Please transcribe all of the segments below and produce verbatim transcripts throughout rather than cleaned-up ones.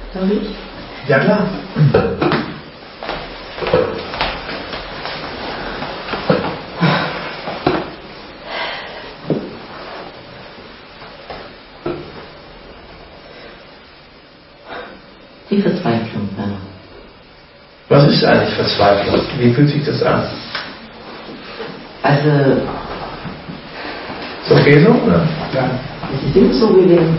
Darf ich? Ja, klar. Die Verzweiflung, Werner. Was ist eigentlich Verzweiflung? Wie fühlt sich das an? Also, ist okay so, oder? Ja. Es ist immer so gewesen.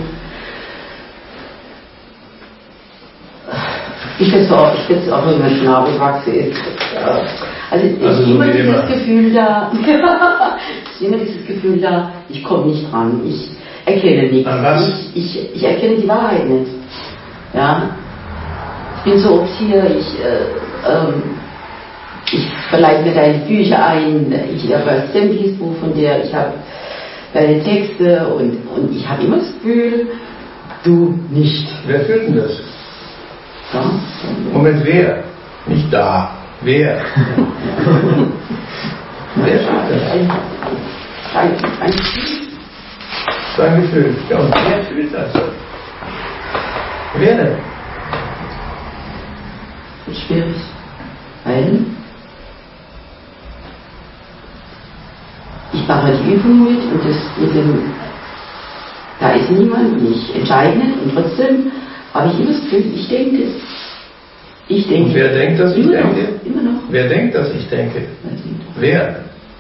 Ich finde es auch, wenn mein Schnabel wachse ist. Also, es Also ist so immer wie dieses immer. Gefühl da, es ist immer dieses Gefühl da, ich komme nicht dran, ich erkenne nichts. An was? Ich, ich, ich erkenne die Wahrheit nicht. Ja. Ich bin so oft hier, ich, äh, ähm, ich verleihe mir deine Bücher ein, ich habe sämtliches Buch von dir, ich habe deine Texte und, und ich habe immer das Gefühl, du nicht. Wer fühlt denn das? Ja. Moment, wer? Nicht da. Wer? Wer fühlt das? Ein, ein, ein Gefühl. Sein Gefühl. Ja, und wer fühlt das? Wer denn? Das ist schwierig. Weil ich mache die Übung mit und das mit dem, da ist niemand, ich entscheide nicht und trotzdem habe ich immer das Gefühl, ich denke. Ich denke. Und wer denkt, dass ich immer denke? Noch, immer noch. Wer denkt, dass ich denke? Wer?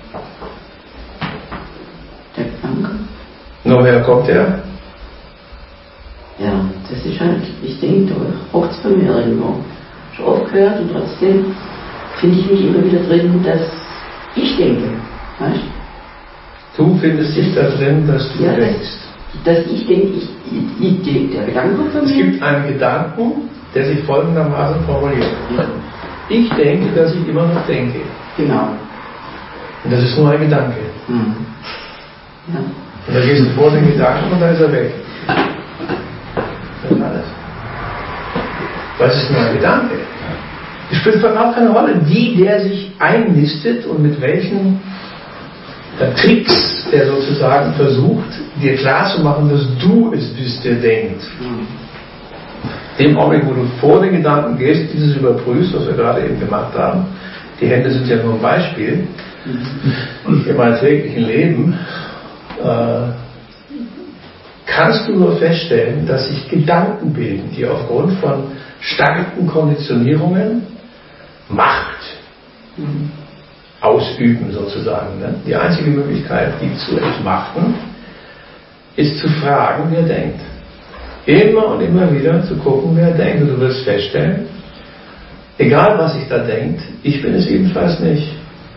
Der Gedanke. Nur wer kommt der? Ja, das ist halt, ich denke, da hockt es bei mir irgendwo. Schon oft gehört und trotzdem finde ich mich immer wieder drin, dass ich denke. Weißt du? Du findest dich da drin, dass du ja, denkst. Dass, dass ich denke, ich, ich, ich denke, der Gedanke kommt von mir. Es gibt einen Gedanken, der sich folgendermaßen formuliert. Ja. Ich denke, dass ich immer noch denke. Genau. Und das ist nur ein Gedanke. Mhm. Ja. Und da gehst du vor den Gedanken und dann ist er weg. Das ist alles. Weil es ist nur ein Gedanke. Es spielt überhaupt keine Rolle, wie der sich einnistet und mit welchen äh, Tricks er sozusagen versucht, dir klarzumachen, dass du es bist, der denkt. Mhm. Im Augenblick, wo du vor den Gedanken gehst, dieses überprüfst, was wir gerade eben gemacht haben, die Hände sind ja nur ein Beispiel, mhm. in meinem täglichen Leben, äh, kannst du nur feststellen, dass sich Gedanken bilden, die aufgrund von starken Konditionierungen Macht mhm. ausüben sozusagen. Ne? Die einzige Möglichkeit, die zu entmachten, ist zu fragen, wer denkt. Immer und immer wieder zu gucken, wer denkt. Und du wirst feststellen, egal was sich da denkt, ich bin es jedenfalls nicht.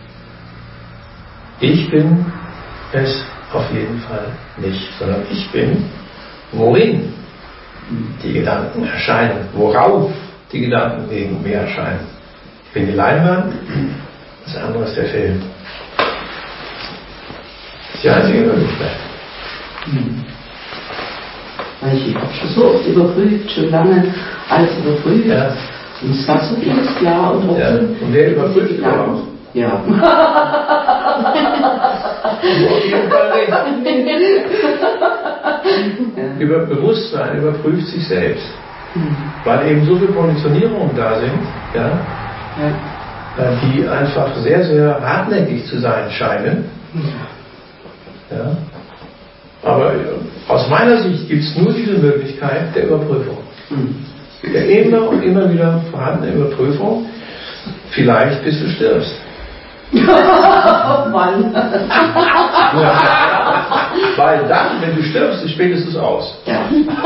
Ich bin es auf jeden Fall nicht, sondern ich bin, worin die Gedanken erscheinen, worauf die Gedanken wegen mir erscheinen. Ich bin die Leinwand, das andere ist der Film. Das ist die einzige Möglichkeit. Mhm. Ich habe schon so oft überprüft, schon lange alles überprüft. Ja. Und es war so vieles klar und trotzdem. Ja. Und wer überprüft überhaupt? Ja. Du auf jeden Fall recht. Ja. Über Bewusstsein überprüft sich selbst. Mhm. Weil eben so viele Konditionierungen da sind, ja, Ja. die einfach sehr, sehr hartnäckig zu sein scheinen. Ja. Aber aus meiner Sicht gibt es nur diese Möglichkeit der Überprüfung. Mhm. Der immer und immer wieder vorhandene Überprüfung, vielleicht bis du stirbst. Oh Mann. Ja. Weil dann, wenn du stirbst, ist spätestens aus. Ja.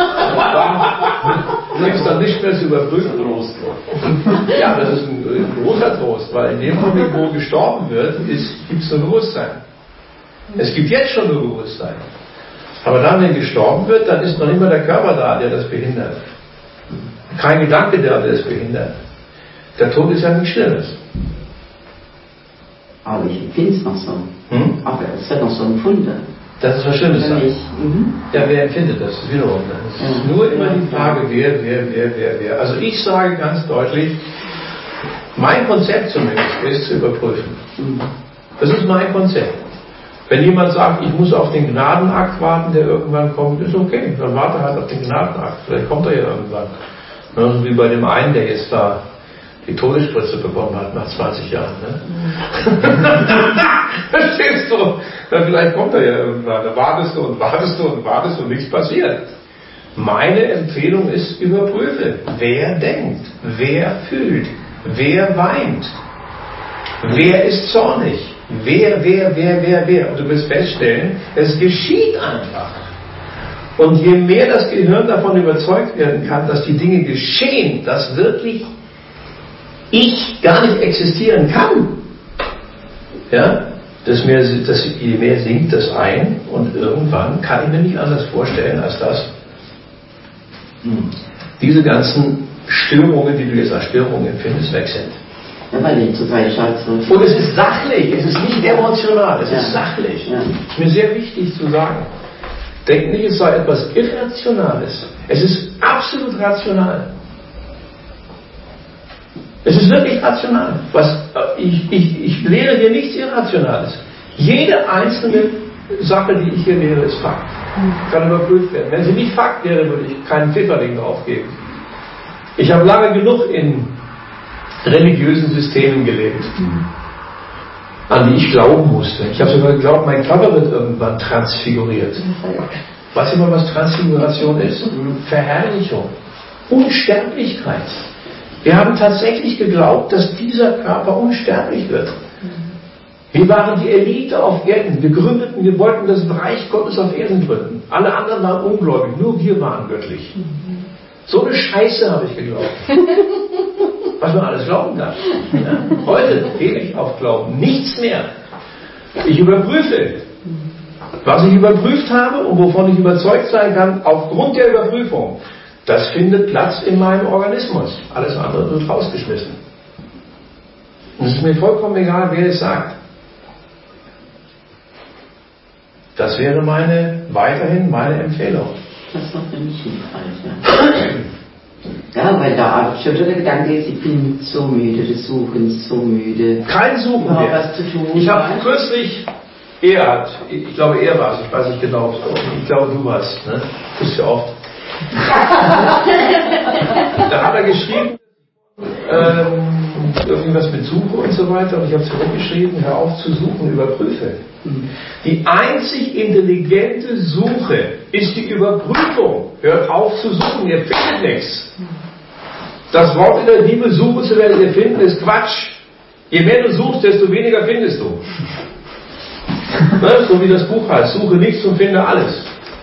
Dann gibt es dann nicht mehr zu überprüfen. Trost. Ja, das ist ein, ein großer Trost, weil in dem Moment, wo gestorben wird, gibt es nur Bewusstsein. Es gibt jetzt schon nur Bewusstsein. Aber dann, wenn gestorben wird, dann ist noch immer der Körper da, der das behindert. Kein Gedanke, der das behindert. Der Tod ist ja nichts Schlimmes. Aber ich empfinde es noch so. Hm? Aber es wird noch so empfunden. Das ist was Schlimmes sein. Mhm. Ja, wer empfindet das? Das ist wiederum. Das ist Ja. nur immer die Frage, wer, wer, wer, wer, wer. Also ich sage ganz deutlich, mein Konzept zumindest ist zu überprüfen. Mhm. Das ist mein Konzept. Wenn jemand sagt, ich muss auf den Gnadenakt warten, der irgendwann kommt, ist okay. Dann warte halt auf den Gnadenakt. Vielleicht kommt er ja irgendwann. Also wie bei dem einen, der jetzt da die Todesspritze bekommen hat nach zwanzig Jahren. Ne? Verstehst du? Na, vielleicht kommt er ja irgendwann. Da wartest du und wartest du und wartest und nichts passiert. Meine Empfehlung ist, überprüfe, wer denkt, wer fühlt, wer weint, wer ist zornig, wer, wer, wer, wer, wer. Und du wirst feststellen, es geschieht einfach. Und je mehr das Gehirn davon überzeugt werden kann, dass die Dinge geschehen, dass wirklich ich gar nicht existieren kann, ja, das mehr, das, je mehr sinkt das ein und irgendwann kann ich mir nicht anders vorstellen, als dass diese ganzen Störungen, die du jetzt als Störungen empfindest, weg sind. Ja, weil die zurzeit schaut so. Und es ist sachlich, es ist nicht emotional, es ja. ist sachlich. Ja. Ist mir sehr wichtig zu sagen. Denk nicht, es sei etwas Irrationales. Es ist absolut rational. Es ist wirklich rational. Was, ich, ich, ich lehre hier nichts Irrationales. Jede einzelne Sache, die ich hier lehre, ist Fakt. Kann überprüft werden. Wenn sie nicht Fakt wäre, würde ich keinen Pfifferling drauf geben. Ich habe lange genug in religiösen Systemen gelebt, an die ich glauben musste. Ich habe sogar geglaubt, mein Körper wird irgendwann transfiguriert. Weißt du mal, was Transfiguration ist? Verherrlichung. Unsterblichkeit. Wir haben tatsächlich geglaubt, dass dieser Körper unsterblich wird. Wir waren die Elite auf Erden. Wir gründeten, wir wollten das Reich Gottes auf Erden gründen. Alle anderen waren ungläubig, nur wir waren göttlich. So eine Scheiße habe ich geglaubt. Was man alles glauben kann. Ja? Heute gebe ich auf Glauben nichts mehr. Ich überprüfe. Was ich überprüft habe und wovon ich überzeugt sein kann, aufgrund der Überprüfung, das findet Platz in meinem Organismus. Alles andere wird rausgeschmissen. Und es ist mir vollkommen egal, wer es sagt. Das wäre meine, weiterhin meine Empfehlung. Das war für mich hilfreich, ja. Ja, weil da schon der Gedanke ist, ich bin so müde des Suchens, so müde. Kein Suchen mehr. Was zu tun. Ich habe kürzlich, er hat, ich glaube er war es, ich weiß nicht genau, ich glaube du warst, ne? Das ist ja oft. Da hat er geschrieben, ähm, irgendwas mit Suche und so weiter, und ich habe zurückgeschrieben, hör auf zu suchen, überprüfe. Die einzig intelligente Suche ist die Überprüfung. Hört auf zu suchen, ihr findet nichts. Das Wort in der Bibel, suchen zu werden, ihr finden, ist Quatsch. Je mehr du suchst, desto weniger findest du. Ne? So wie das Buch heißt, suche nichts und finde alles.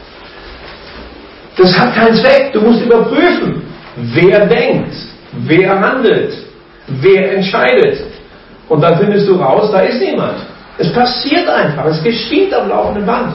Das hat keinen Zweck. Du musst überprüfen, wer denkt, wer handelt, wer entscheidet. Und dann findest du raus, da ist niemand. Es passiert einfach, es geschieht am laufenden Band.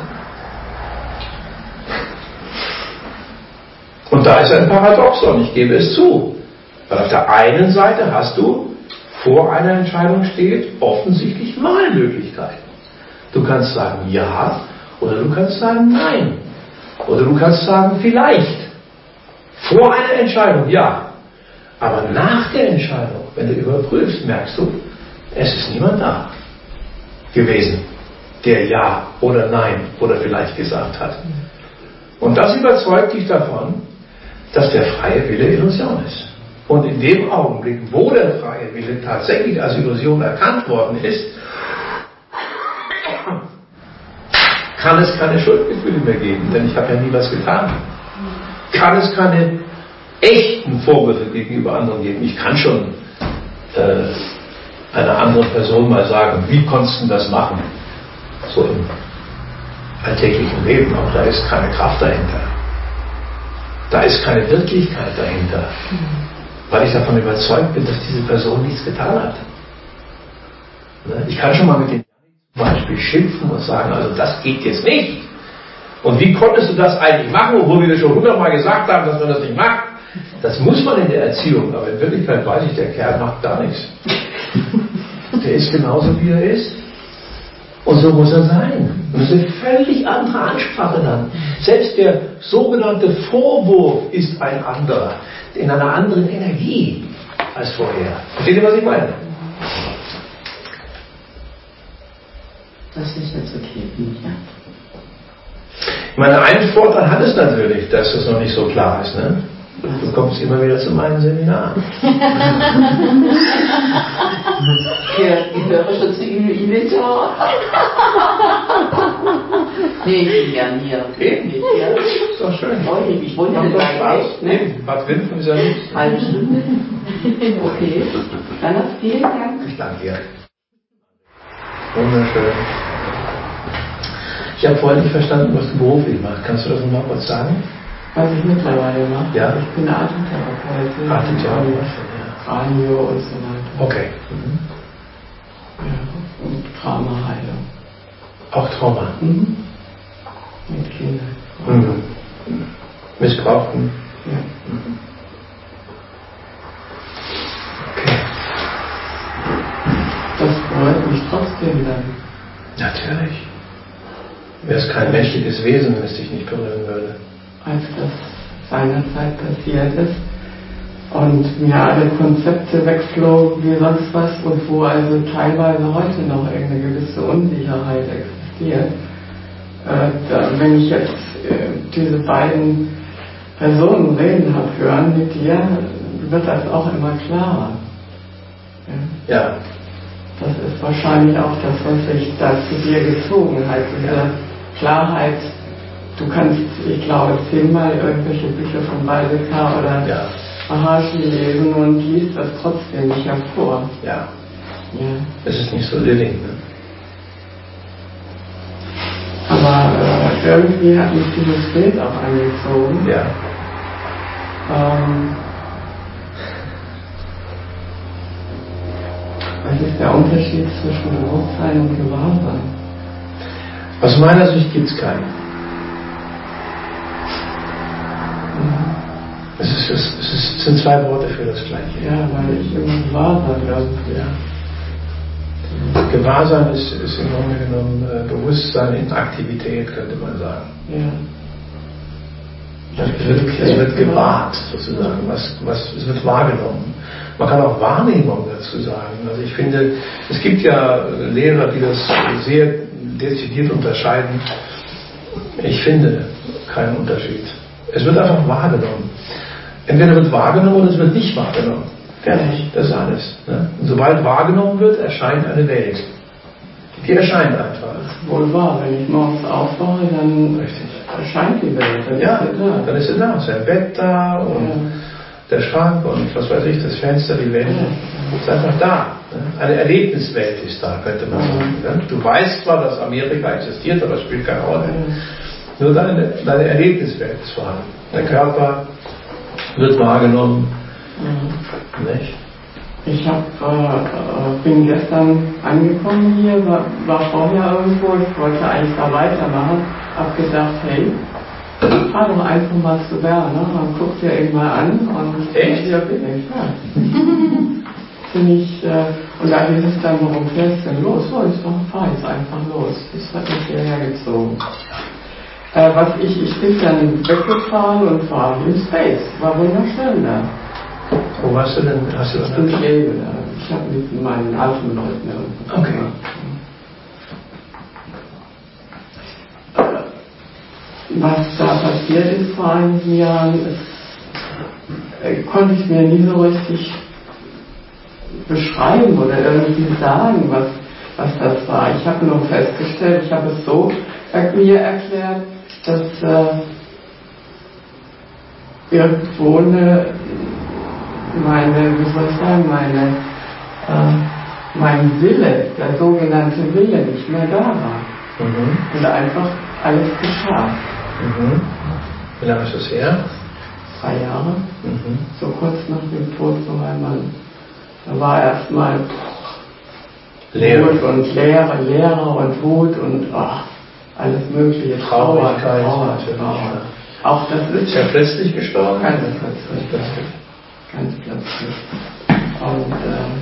Und da ist ein Paradoxon, ich gebe es zu. Weil auf der einen Seite hast du, vor einer Entscheidung steht, offensichtlich Wahlmöglichkeiten. Du kannst sagen ja oder du kannst sagen nein. Oder du kannst sagen vielleicht. Vor einer Entscheidung ja. Aber nach der Entscheidung, wenn du überprüfst, merkst du, es ist niemand da gewesen, der ja oder nein oder vielleicht gesagt hat. Und das überzeugt dich davon, dass der freie Wille Illusion ist. Und in dem Augenblick, wo der freie Wille tatsächlich als Illusion erkannt worden ist, kann es keine Schuldgefühle mehr geben, denn ich habe ja nie was getan. Kann es keine echten Vorwürfe gegenüber anderen geben. Ich kann schon äh, einer anderen Person mal sagen, wie konntest du das machen? So im alltäglichen Leben, aber da ist keine Kraft dahinter. Da ist keine Wirklichkeit dahinter. Weil ich davon überzeugt bin, dass diese Person nichts getan hat. Ich kann schon mal mit dem zum Beispiel schimpfen und sagen, also das geht jetzt nicht. Und wie konntest du das eigentlich machen, obwohl wir schon hundertmal gesagt haben, dass man das nicht macht? Das muss man in der Erziehung, aber in Wirklichkeit weiß ich, der Kerl macht gar nichts. Der ist genauso, wie er ist. Und so muss er sein. Und das ist eine völlig andere Ansprache dann. Selbst der sogenannte Vorwurf ist ein anderer, in einer anderen Energie als vorher. Versteht ihr, was ich meine? Das ist jetzt okay, ja. Ich meine, einen Vorteil hat es natürlich, dass es noch nicht so klar ist. Ne? Du kommst immer wieder zu meinen Seminaren. Ich gehöre schon zu Ihrem Inventar. Nee, ich bin gern hier. Eben? Ja. Ist doch schön. Freundlich. Ich wohne ja Macht nicht doch weit Spaß. weg. Ne? Nee, Bad Wimpfen ist ja nicht. Halbe Stunde. Okay. Dann noch vielen Dank. Ich danke dir. Wunderschön. Ich habe vorhin nicht verstanden, was du beruflich machst. Kannst du das noch mal kurz sagen? Was ich mittlerweile mache? Ja. Ich bin Atemtherapeutin. Atemtherapeutin, ja. Radio und so weiter. Okay. Mhm. Ja, und Traumaheilung. Auch Trauma? Mhm. Mit Kindern. Mhm. Missbrauchten? Ja. Mhm. Okay. Das freut mich trotzdem dann. Natürlich. Wäre es kein menschliches Wesen, wenn es dich nicht berühren würde. Als das seinerzeit passiert ist und mir alle Konzepte wegflogen wie sonst was und wo also teilweise heute noch eine gewisse Unsicherheit existiert. Äh, da, wenn ich jetzt äh, diese beiden Personen reden habe hören mit dir, wird das auch immer klarer. Ja. Ja. Das ist wahrscheinlich auch das, was sich da zu dir gezogen hat, diese ja. Klarheit. Du kannst, ich glaube, zehnmal irgendwelche Bücher von Baldekar oder ja. Maharshi lesen und liest das trotzdem nicht hervor. Ja. Ja. Es ist nicht so living, ne? Aber äh, irgendwie hat mich dieses Bild auch angezogen. Ja. Ähm, was ist der Unterschied zwischen Bewusstsein und Gewahrsein? Aus meiner Sicht gibt es keinen. Es, ist, es, ist, es sind zwei Worte für das Gleiche. Ja, weil ich immer Gewahrsein glaube. Ja. Gewahrsein ist, ist im Grunde genommen äh, Bewusstsein in Aktivität, könnte man sagen. Ja. Es wird, es wird gewahrt, sozusagen. Was, was, es wird wahrgenommen. Man kann auch Wahrnehmung dazu sagen. Also ich finde, es gibt ja Lehrer, die das sehr dezidiert unterscheiden. Ich finde keinen Unterschied. Es wird einfach wahrgenommen. Entweder wird wahrgenommen oder es wird nicht wahrgenommen. Fertig, das ist alles. Ne? Und sobald wahrgenommen wird, erscheint eine Welt. Die erscheint einfach. Wohl wahr, wenn ich morgens aufwache, dann Richtig. erscheint die Welt. Dann ja, ist sie da. Dann ist sie da. Es ist ein Bett da und ja. der Schrank und was weiß ich, das Fenster, die Welt ja. ist einfach da. Ne? Eine Erlebniswelt ist da, könnte man sagen. Ja. Ne? Du weißt zwar, dass Amerika existiert, aber es spielt keine Rolle. Ja. Nur deine, deine Erlebniswelt ist vorhanden. Der Körper wird wahrgenommen. Mhm. Nicht? Ich hab, äh, bin gestern angekommen hier, war, war vorher irgendwo, ich wollte eigentlich da weitermachen, hab gedacht, hey, fahr doch einfach mal zu Werner und guck dir ihn mal an und echt? Hier bin ich, ja. Finde ich, äh, und da hieß es dann, warum fährst du denn los? So, ich fahr jetzt einfach los. Das hat mich hierher gezogen. Äh, was ich, ich bin dann weggefahren und war in Space. War wunderschön da. Wo warst du denn? Hast du das in Schwebe da. Ich habe mit meinen alten Leuten irgendwo okay. gemacht. Was da passiert ist vor einigen Jahren, ist, äh, konnte ich mir nie so richtig beschreiben oder irgendwie sagen, was, was das war. Ich habe nur festgestellt, ich habe es so äh, mir erklärt, dass äh, irgendwo eine, meine, wie soll ich sagen, meine, äh, mein Wille, der sogenannte Wille nicht mehr da war. Mhm. Und einfach alles geschah. Mhm. Wie lange ist das her? Drei Jahre. Mhm. So kurz nach dem Tod von meinem Mann. Da war erstmal Wut und Leere, Leere und Wut und oh, alles mögliche. Trauer, Trauer, Trauer. Auch das ist, ist ja plötzlich gestorben? Ganz plötzlich. plötzlich. Ganz plötzlich. Und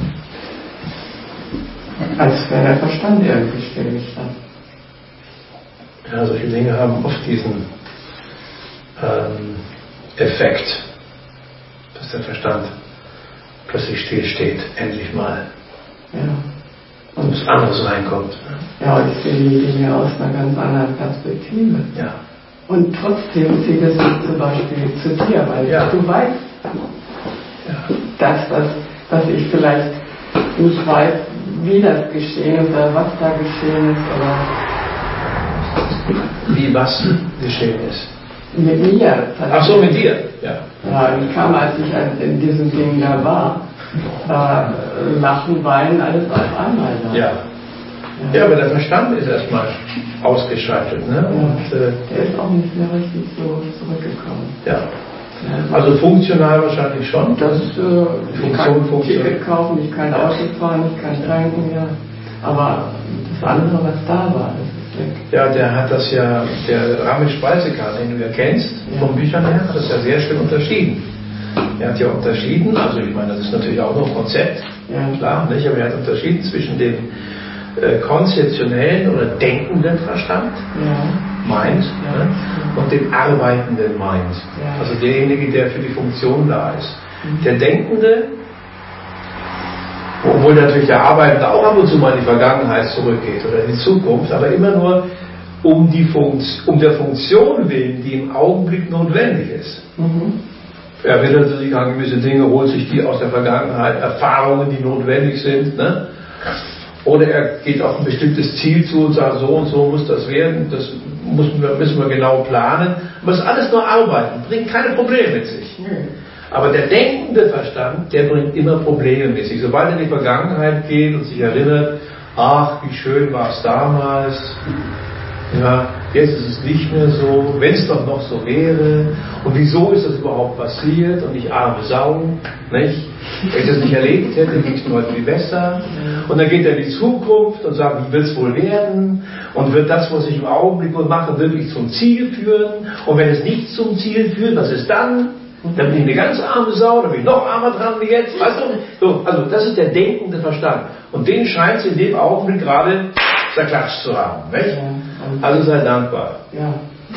ähm, als wäre der Verstand irgendwie stillgestanden. Ja, solche Dinge haben oft diesen ähm, Effekt, dass der Verstand plötzlich stillsteht, endlich mal. Ja. Und was anderes reinkommt. Ja, ich sehe die Dinge aus einer ganz anderen Perspektive. Ja. Und trotzdem zieht es mich zum Beispiel zu dir, weil ja. du weißt, ja. dass, das, dass ich vielleicht nicht weiß, wie das geschehen ist oder was da geschehen ist. Oder wie was geschehen ist? Mit mir. Ach so, mit dir? Ja. Ja, ich kam, als ich in diesem Ding da war, war Lachen, Weinen, alles auf einmal da. Ja. Ja, aber der Verstand ist erstmal ausgeschaltet. Ne? Und, äh, der ist auch nicht mehr richtig so zurückgekommen. Ja. Also funktional wahrscheinlich schon. Das ist, äh, ich kann ein Ticket kaufen, ich kann Auto fahren, ich kann tanken, ja. Aber das andere, was da war, das ist weg. Ja, der hat das ja, der Ramesh Speisekar, den du ja kennst, ja. von Büchern her, hat das ja sehr schön unterschieden. Er hat ja unterschieden, also ich meine, das ist natürlich auch noch ein Konzept, ja. klar, nicht? Aber er hat unterschieden zwischen dem äh, konzeptionellen oder denkenden Verstand, ja. Mind, ja. Ne? und dem arbeitenden Mind. Ja. Also derjenige, der für die Funktion da ist. Mhm. Der Denkende, obwohl natürlich der Arbeitende auch ab und zu mal in die Vergangenheit zurückgeht oder in die Zukunft, aber immer nur um, die Funkt, um der Funktion willen, die im Augenblick notwendig ist. Mhm. Er erinnert sich an gewisse Dinge, holt sich die aus der Vergangenheit, Erfahrungen, die notwendig sind. Ne? Oder er geht auf ein bestimmtes Ziel zu und sagt, so und so muss das werden, das müssen wir, müssen wir genau planen. Aber es ist alles nur Arbeiten, bringt keine Probleme mit sich. Mhm. Aber der denkende Verstand, der bringt immer Probleme mit sich. Sobald er in die Vergangenheit geht und sich erinnert, ach, wie schön war es damals, ja, jetzt ist es nicht mehr so, wenn es doch noch so wäre, und wieso ist das überhaupt passiert und ich arme Sau, nicht? Wenn ich das nicht erlebt hätte, ging es mir heute viel besser. Und dann geht er in die Zukunft und sagt, wie wird es wohl werden? Und wird das, was ich im Augenblick mache, wirklich zum Ziel führen? Und wenn es nicht zum Ziel führt, was ist dann? Dann bin ich eine ganz arme Sau, dann bin ich noch armer dran wie jetzt, weißt du? So, also das ist der denkende Verstand. Und den scheint es in dem Augenblick gerade zerklatscht zu haben, nicht? Ja, also sei dankbar. Ja.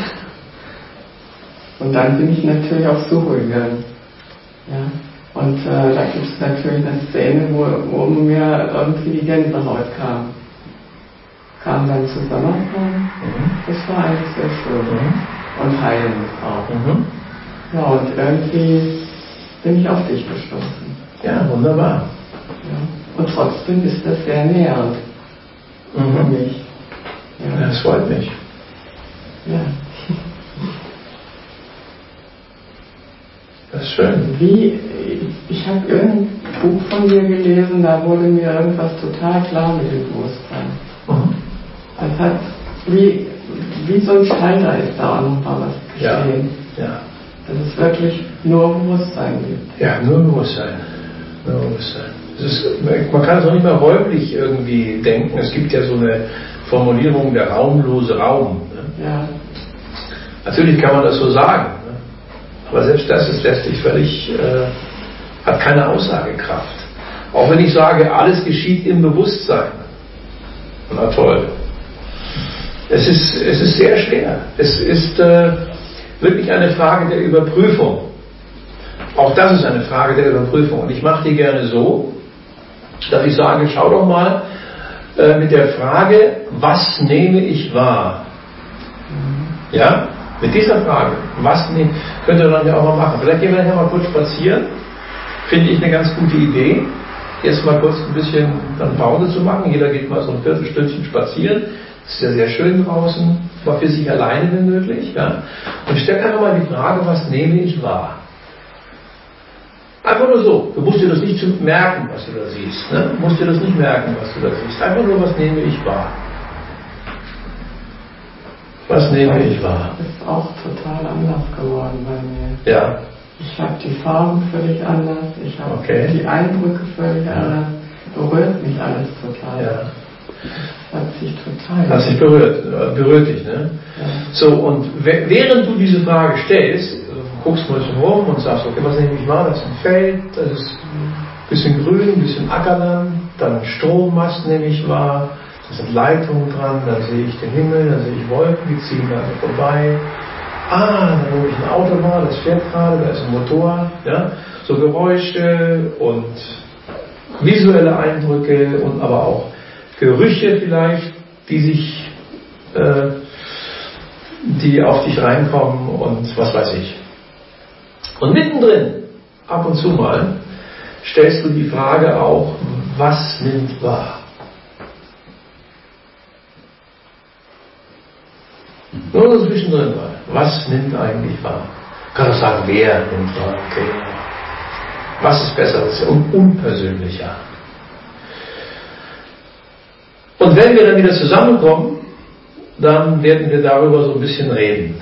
Und dann bin ich natürlich auf Suche gegangen. Ja. Und äh, da gibt es natürlich eine Szene, wo, wo mir irgendwie die Gänsehaut kam. Kam dann zusammenkommen. Mhm. Das war eigentlich sehr schön. Mhm. Und heilend auch. Mhm. Ja, und irgendwie bin ich auf dich gestoßen. Ja, wunderbar. Ja. Und trotzdem ist das sehr nähernd mhm. für mich. Ja. Das freut mich. Ja. Das ist schön. Wie, ich habe irgendein Buch von dir gelesen, da wurde mir irgendwas total klar mit dem Bewusstsein. Mhm. Das hat, wie, wie so ein Schalter ist da auch noch mal was geschehen. Ja. Ja. Dass es wirklich nur Bewusstsein gibt. Ja, nur Bewusstsein. Nur Bewusstsein. Es ist, man kann es auch nicht mehr räumlich irgendwie denken. Es gibt ja so eine Formulierung, der raumlose Raum. Ne? Ja. Natürlich kann man das so sagen. Ne? Aber selbst das ist letztlich völlig, äh, hat keine Aussagekraft. Auch wenn ich sage, alles geschieht im Bewusstsein. Na toll. Es ist, es ist sehr schwer. Es ist äh, wirklich eine Frage der Überprüfung. Auch das ist eine Frage der Überprüfung. Und ich mache die gerne so, dass ich sage, schau doch mal äh, mit der Frage, was nehme ich wahr? Ja? Mit dieser Frage, was nehme könnt ihr dann ja auch mal machen. Vielleicht gehen wir nachher mal kurz spazieren. Finde ich eine ganz gute Idee. Jetzt mal kurz ein bisschen dann Pause zu machen. Jeder geht mal so ein Viertelstündchen spazieren. Es ist ja sehr schön draußen, mal für sich alleine wenn möglich. Ja? Und stell einfach mal die Frage, was nehme ich wahr? Einfach nur so. Du musst dir das nicht merken, was du da siehst. Ne? Du musst dir das nicht merken, was du da siehst. Einfach nur, was nehme ich wahr? Was nehme das ich wahr? Ist auch total anders geworden bei mir. Ja. Ich habe die Farben völlig anders. Ich habe okay. die Eindrücke völlig ja. anders. Berührt mich alles total. Ja. Hat sich total. Hat sich berührt, berührt dich, ne? Ja. So, und während du diese Frage stellst, guckst mal so rum und sagst, okay, was nehme ich wahr? Das ist ein Feld, das ist ein bisschen grün, ein bisschen Ackerland, dann ein Strommast nehme ich wahr, da sind Leitungen dran, dann sehe ich den Himmel, dann sehe ich Wolken, die ziehen gerade vorbei. Ah, dann nehme ich ein Auto wahr, das fährt gerade, da ist ein Motor, ja? So Geräusche und visuelle Eindrücke und aber auch Gerüche vielleicht, die sich äh, die auf dich reinkommen und was weiß ich. Und mittendrin, ab und zu mal, stellst du die Frage auch, was nimmt wahr? Nur so zwischendrin mal. Was nimmt eigentlich wahr? Ich kann auch sagen, wer nimmt wahr? Okay. Was ist besser? Das ist ja un- unpersönlicher. Und wenn wir dann wieder zusammenkommen, dann werden wir darüber so ein bisschen reden.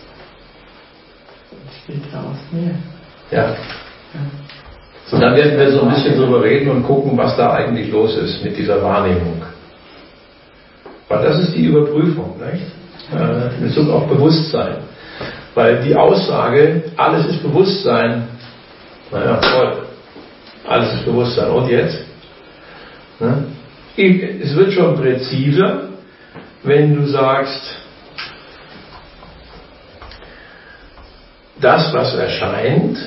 Das steht daraus mehr. Ja. Und dann werden wir so ein bisschen drüber reden und gucken, was da eigentlich los ist mit dieser Wahrnehmung. Weil das ist die Überprüfung, nicht? Äh, in Bezug auf Bewusstsein. Weil die Aussage, alles ist Bewusstsein, naja, toll. Alles ist Bewusstsein. Und jetzt? Ne? Es wird schon präziser, wenn du sagst, das, was erscheint,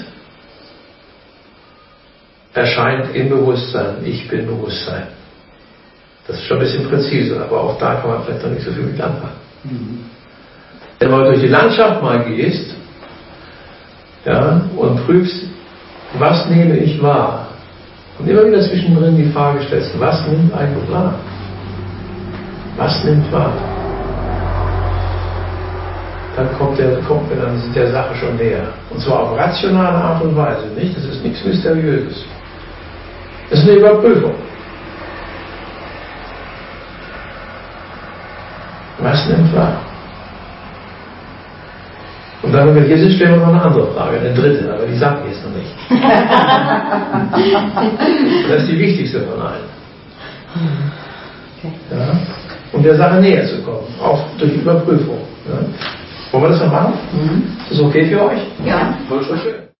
erscheint im Bewusstsein. Ich bin Bewusstsein. Das ist schon ein bisschen präziser, aber auch da kann man vielleicht noch nicht so viel mit anfangen. Mhm. Wenn du durch die Landschaft mal gehst, ja, und prüfst, was nehme ich wahr? Und immer wieder zwischendrin die Frage stellst, was nimmt eigentlich wahr? Was nimmt wahr? Dann kommt der, kommt mir dann der Sache schon näher. Und zwar auf rationale Art und Weise, nicht? Das ist nichts Mysteriöses. Das ist eine Überprüfung. Was nimmt wahr? Und dann, wenn wir hier sind, stellen wir noch eine andere Frage, eine dritte, aber die sagen wir jetzt noch nicht. Das ist die wichtigste von allen. Okay. Ja? Um der Sache näher zu kommen, auch durch Überprüfung. Ja? Wollen wir das noch machen? Mhm. Ist das okay für euch? Ja. Voll schön.